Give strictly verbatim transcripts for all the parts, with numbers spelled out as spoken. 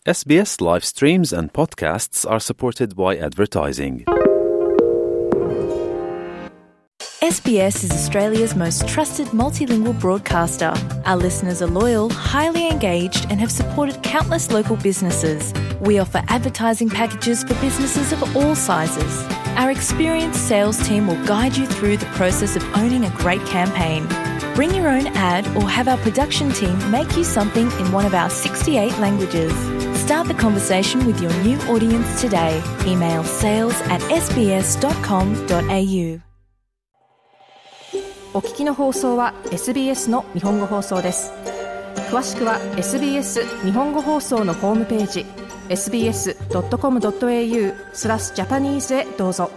エスビーエス live streams and podcasts are supported by advertising. S B S is Australia's most trusted multilingual broadcaster. Our listeners are loyal, highly engaged, and have supported countless local businesses. We offer advertising packages for businesses of all sizes. Our experienced sales team will guide you through the process of owning a great campaign. Bring your own ad or have our production team make you something in one of our sixty-eight languages. Start the conversation with your new audience today. Email sales at s b s dot com dot a u。 お聞きの放送は エスビーエス の日本語放送です。詳しくは エスビーエス 日本語放送のホームページ エスビーエスドットコムドットエーユー スラスジャパニーズへどうぞ。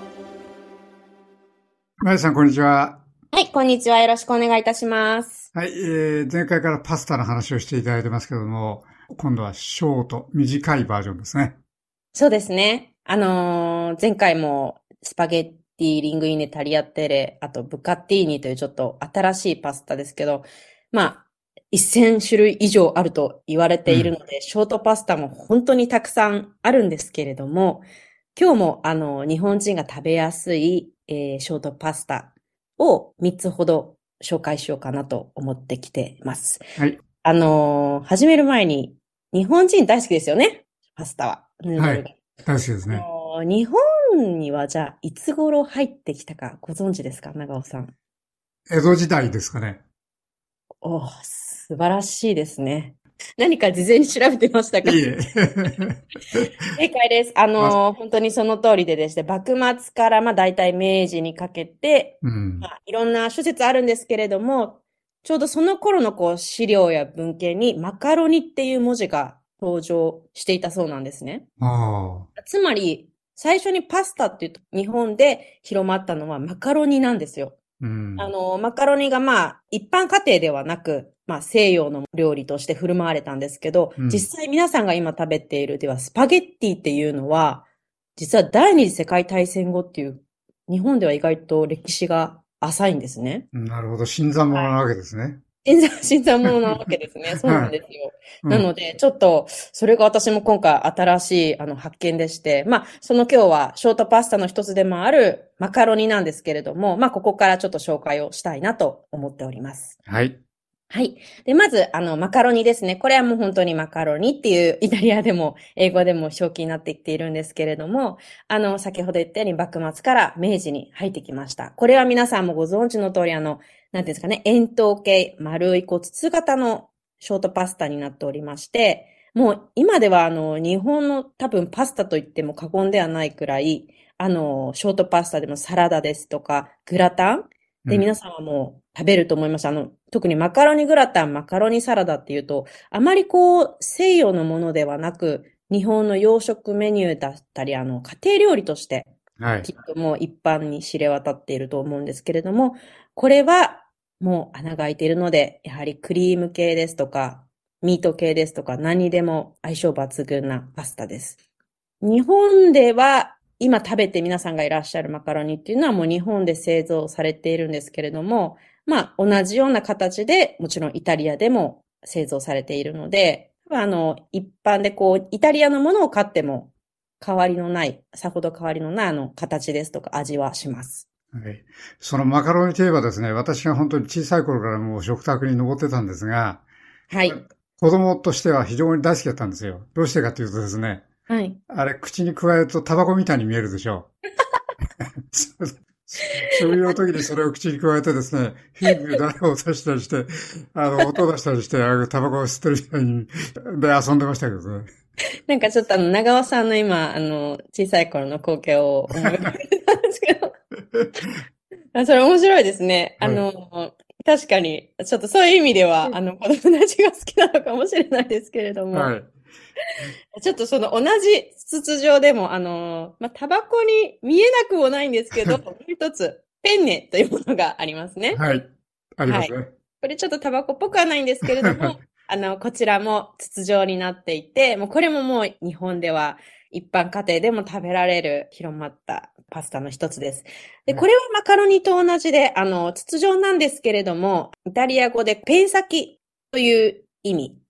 まゆさん、こんにちは。 はい、こんにちは。よろしくお願いいたします。 はい、えー、前回からパスタの話をしていただいてますけども、今度はショート、短いバージョンですね。 そうですね。あのー、前回もスパゲッティ、リングイネ、タリアテレ、あとブカッティーニというちょっと新しいパスタですけど、まあ、せん種類以上あると言われているので、うん、ショートパスタも本当にたくさんあるんですけれども、今日もあの、日本人が食べやすい、えー、ショートパスタをみっつほど紹介しようかなと思ってきています。 はい。 あのー、始める前に、日本人大好きですよね、パスタは。 はい。大好きですね。 日本にはじゃあ、いつ頃入ってきたかご存知ですか、長尾さん。 江戸時代ですかね。 おー、素晴らしいですね。何か事前に調べてましたか？ いいえ。 正解です。あのー、本当にその通りでですね、幕末からまあ大体明治にかけて、 うんまあ、いろんな諸説あるんですけれども、ちょうどその頃のこう資料や文献にマカロニっていう文字が登場していたそうなんですね。 ああ。 つまり、最初にパスタっていうと日本で広まったのはマカロニなんですよ。 うん、 あの、マカロニがまあ、一般家庭ではなく、まあ西洋の料理として振る舞われたんですけど、うん、実際皆さんが今食べているではスパゲッティっていうのは、実は第二次世界大戦後っていう、日本では意外と歴史が浅いんですね。 なるほど。新参者なわけですね。はい、 新参、新参者なわけですね。そうなんですよ。はい、なので、ちょっと、それが私も今回新しい、あの、発見でして、まあ、その今日は、ショートパスタの一つでもあるマカロニなんですけれども、まあ、ここからちょっと紹介をしたいなと思っております。 はい。 はい。で、まず、あの、マカロニですね。これはもう本当にマカロニっていう、イタリアでも、英語でも表記になってきているんですけれども、あの、先ほど言ったように幕末から明治に入ってきました。これは皆さんもご存知の通り、あの、なんていうんですかね、円筒形、丸い、こう、筒型のショートパスタになっておりまして、もう今ではあの、日本の多分パスタと言っても過言ではないくらい、あの、ショートパスタでもサラダですとか、グラタンで、皆さんはもう食べると思います。あの、特にマカロニグラタン、マカロニサラダっていうと、あまりこう、西洋のものではなく、日本の洋食メニューだったり、あの、家庭料理として、きっともう一般に知れ渡っていると思うんですけれども、これはもう穴が開いているので、やはりクリーム系ですとか、ミート系ですとか、何にでも相性抜群なパスタです。日本では、今食べて皆さんがいらっしゃるマカロニっていうのはもう日本で製造されているんですけれども、まあ同じような形でもちろんイタリアでも製造されているので、あの一般でこうイタリアのものを買っても変わりのない、さほど変わりのないあの形ですとか味はします。 はい。そのマカロニといえばですね、私が本当に小さい頃からもう食卓に上ってたんですが、 はい。 子供としては非常に大好きだったんですよ。どうしてかというとですね、 はい。 あれ、口に加えるとタバコみたいに見えるでしょう。そういう時にそれを口に加えてですね、ヒーブ誰を刺したりして、あの、音出したりして、あタバコを吸ってるみたいに、で遊んでましたけどね。 なんかちょっとあの、長尾さんの今、あの、小さい頃の光景を思い浮かべたんですけど。あ、それ面白いですね。あの、はい、確かに、ちょっとそういう意味では、あの、子供たちが好きなのかもしれないですけれども。 はい。 ちょっとその同じ筒状でも、あの、まあ、タバコに見えなくもないんですけど、もう一つ、ペンネというものがありますね。 はい。ありますね。はい、 これちょっとタバコっぽくはないんですけれども、あの、こちらも筒状になっていて、もうこれももう日本では一般家庭でも食べられる広まったパスタの一つです。で、これはマカロニと同じで、あの、筒状なんですけれども、イタリア語でペン先という意味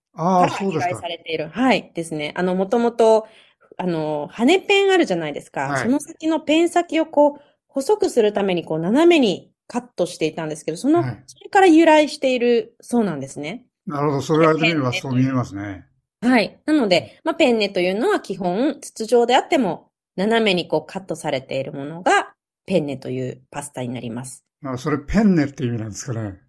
ああ、 からそうですか。 由来されている。はい、ですね。あの、もともと、あの、羽ペンあるじゃないですか。 はい。 その先のペン先をこう、細くするためにこう、斜めにカットしていたんですけど、その、 はい。 それから由来しているそうなんですね。 なるほど。そう言わで、 れてみれペンばそう見えネという。 ますね。 はい。なので、まあ、ペンネというのは基本、筒状であっても、斜めにこうカットされているものが、ペンネというパスタになります。 あ、それペンネって意味なんですかね。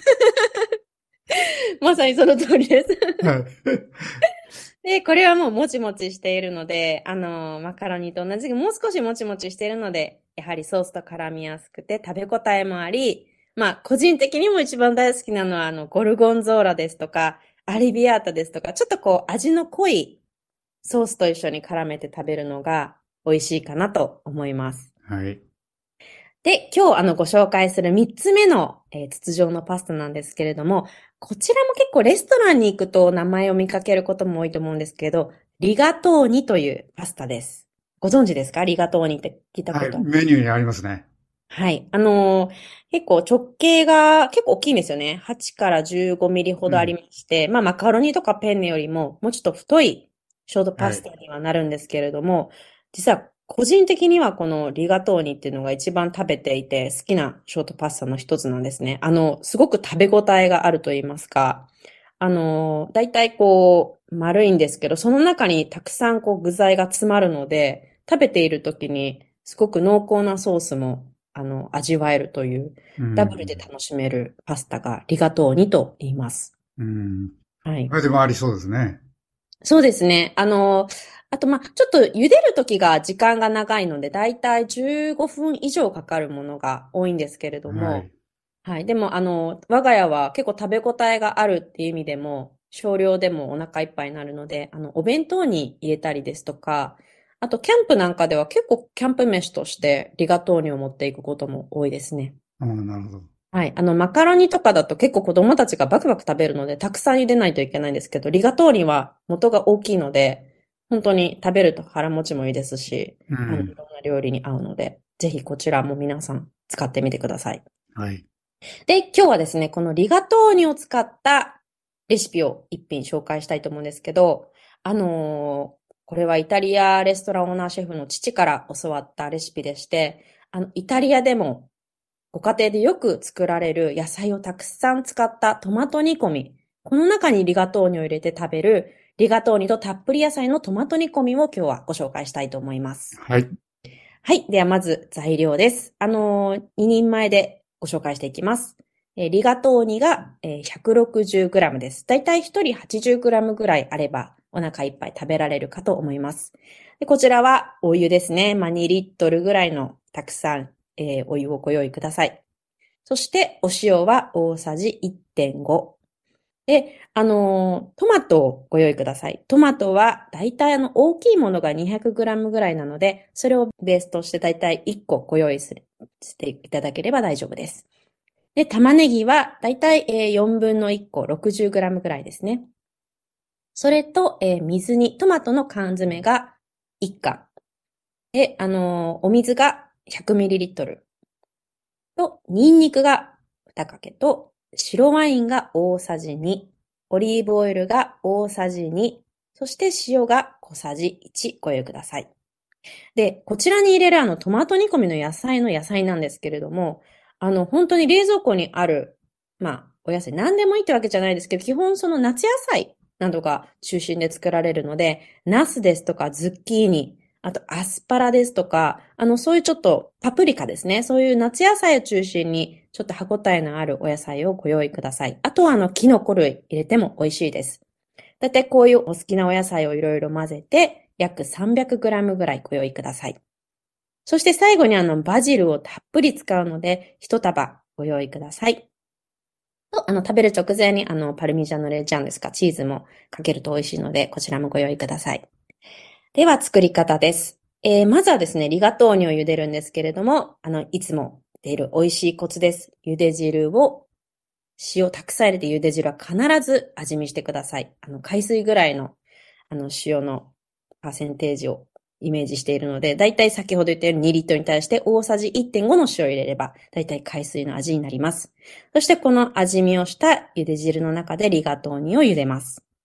まさにその通りです。 はい。 で、これはもうもちもちしているので、あの、マカロニと同じくもう少しもちもちしているので、やはりソースと絡みやすくて食べ応えもあり、まあ、個人的にも一番大好きなのは、あの、ゴルゴンゾーラですとか、アリビアータですとか、ちょっとこう、味の濃いソースと一緒に絡めて食べるのが美味しいかなと思います。 はい。 で、今日あのご紹介する三つ目の、えー筒状のパスタなんですけれども、こちらも結構レストランに行くと名前を見かけることも多いと思うんですけど、リガトーニというパスタです。ご存知ですか？リガトーニって聞いたはい。 ことある。 メニューにありますね。 はい。あのー結構直径が結構大きいんですよね。はちからじゅうごミリほどありうん。 まして、まあマカロニとかペンネよりももうちょっと太いショートパはい。 スタにはなるんですけれども、実は個人的にはこのリガトーニっていうのが一番食べていて好きなショートパスタの一つなんですね。あの、すごく食べ応えがあると言いますか、あのー、だいたいこう丸いんですけど、その中にたくさんこう具材が詰まるので、食べている時にすごく濃厚なソースもあの、味わえるという、 うダブルでん。 楽しめるパスタがリガトーニと言います。 うん。 はい。 これでもありそうですね。 そうですね。あの、あと、まあ、ちょっと茹でるときが時間が長いので、だいたいじゅうごふん以上かかるものが多いんですけれども、 はい。 はい。でも、あの、我が家は結構食べ応えがあるっていう意味でも、少量でもお腹いっぱいになるので、あの、お弁当に入れたりですとか、あと、キャンプなんかでは結構キャンプ飯としてリガトーニを持っていくことも多いですね。 ああ、なるほど。 はい。あの、マカロニとかだと結構子供たちがバクバク食べるので、たくさん茹でないといけないんですけど、リガトーニは元が大きいので、本当に食べると腹持ちもいいですし、あの、いうん。 ろんな料理に合うので、ぜひこちらも皆さん使ってみてください。 はい。 で、今日はですね、このリガトーニを使ったレシピを一品紹介したいと思うんですけど、あのーこれはイタリアレストランオーナーシェフの父から教わったレシピでして、あの、イタリアでもご家庭でよく作られる野菜をたくさん使ったトマト煮込み。この中にリガトーニを入れて食べるリガトーニとたっぷり野菜のトマト煮込みを今日はご紹介したいと思います。 はい。 はい。ではまず材料です。あのー、ににんまえでご紹介していきます。えーリガトーニが、えー ひゃくろくじゅうグラム です。だいたいひとり はちじゅうグラム ぐらいあればお腹いっぱい食べられるかと思います。でこちらはお湯ですね。まあ、にリットルぐらいのたくさん、えーお湯をご用意ください。そしてお塩は大さじ いってんご。で、あのートマトをご用意ください。トマトはだいたいあの大きいものが にひゃくグラム ぐらいなので、それをベースとしてだいたいいっこご用意するしていただければ大丈夫です。で、玉ねぎはだいたいえーよんぶんのいっこ ろくじゅうグラム ぐらいですね。それと、えー水に、トマトの缶詰がいっかん。で、あのーお水が ひゃくミリリットル。と、ニンニクがにかけと、白ワインが大さじに、オリーブオイルが大さじに、そして塩が小さじいちご用意ください。で、こちらに入れるあのトマト煮込みの野菜の野菜なんですけれども、あの本当に冷蔵庫にある、まあお野菜何でもいいってわけじゃないですけど、基本その夏野菜などが中心で作られるので、ナスですとかズッキーニ、あとアスパラですとか、あのそういうちょっとパプリカですね。そういう夏野菜を中心にちょっと歯ごたえのあるお野菜をご用意ください。あとはあのキノコ類入れても美味しいです。だいたいこういうお好きなお野菜をいろいろ混ぜて、約 さんびゃくグラム ぐらいご用意ください。そして最後にあのバジルをたっぷり使うので、一束ご用意ください。と、あの食べる直前にあのパルミジャーノレジャンですか、チーズもかけると美味しいので、こちらもご用意ください。では作り方です。えー、まずはですね、リガトーニを茹でるんですけれども、あの、いつも出る美味しいコツです。茹で汁を塩たくさん入れて茹で汁は必ず味見してください。あの、海水ぐらいの、あの、塩のパーセンテージをイメージしているので、だいたい先ほど言ったようににリットルに対して大さじ いってんご の塩を入れれば、だいたい海水の味になります。そしてこの味見をした茹で汁の中でリガトーニを茹でます。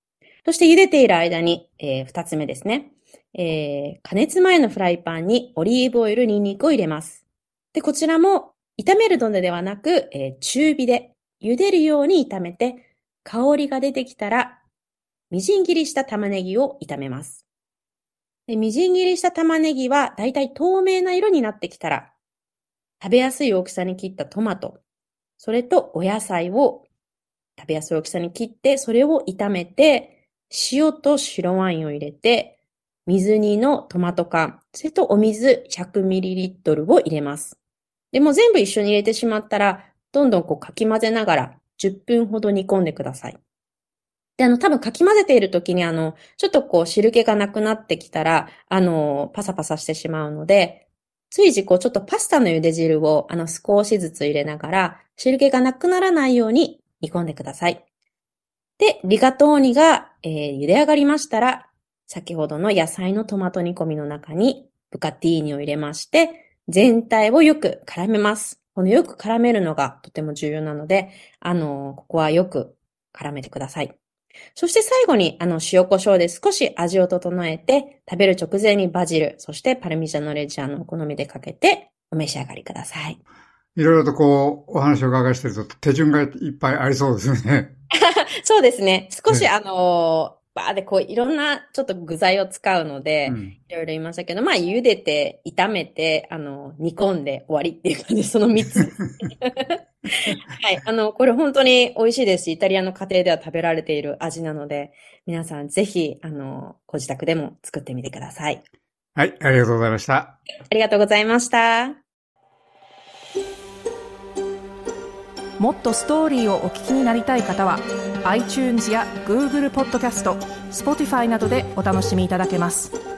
そして茹でている間に、えー、二つ目ですね。えー、加熱前のフライパンにオリーブオイル、ニンニクを入れます。で、こちらも炒めるのではなく、えー、中火で茹でるように炒めて、香りが出てきたら、みじん切りした玉ねぎを炒めます。で、みじん切りした玉ねぎはだいたい透明な色になってきたら、食べやすい大きさに切ったトマト、それとお野菜を食べやすい大きさに切って、それを炒めて、塩と白ワインを入れて、水煮のトマト缶、それとお水 ひゃくミリリットル を入れます。で、もう全部一緒に入れてしまったら、どんどんこうかき混ぜながらじゅっぷんほど煮込んでください。で、あの、多分かき混ぜている時にあの、ちょっとこう汁気がなくなってきたら、あの、パサパサしてしまうので、随時こうちょっとパスタの茹で汁をあの少しずつ入れながら、汁気がなくならないように煮込んでください。で、リガトーニが、えー、茹で上がりましたら、先ほどの野菜のトマト煮込みの中にブカティーニを入れまして、全体をよく絡めます。このよく絡めるのがとても重要なので、あの、ここはよく絡めてください。そして最後に、あの、塩コショウで少し味を整えて、食べる直前にバジル、そしてパルミジャーノレッジャーノをお好みでかけて、お召し上がりください。 いろいろとこう、お話を伺いしてると、手順がいっぱいありそうですね。 そうですね。少し、あの、バーでこう、いろんなちょっと具材を使うので、うん、いろいろ言いましたけど、まあ、茹でて、炒めて、あの、煮込んで終わりっていう感じで、そのみっつ。はい。あの、これ本当に美味しいですし、イタリアの家庭では食べられている味なので、皆さんぜひ、あの、ご自宅でも作ってみてください。 はい、ありがとうございました。 ありがとうございました。 もっとストーリーをお聞きになりたい方は iTunes や Google ポッドキャスト、Spotify などでお楽しみいただけます。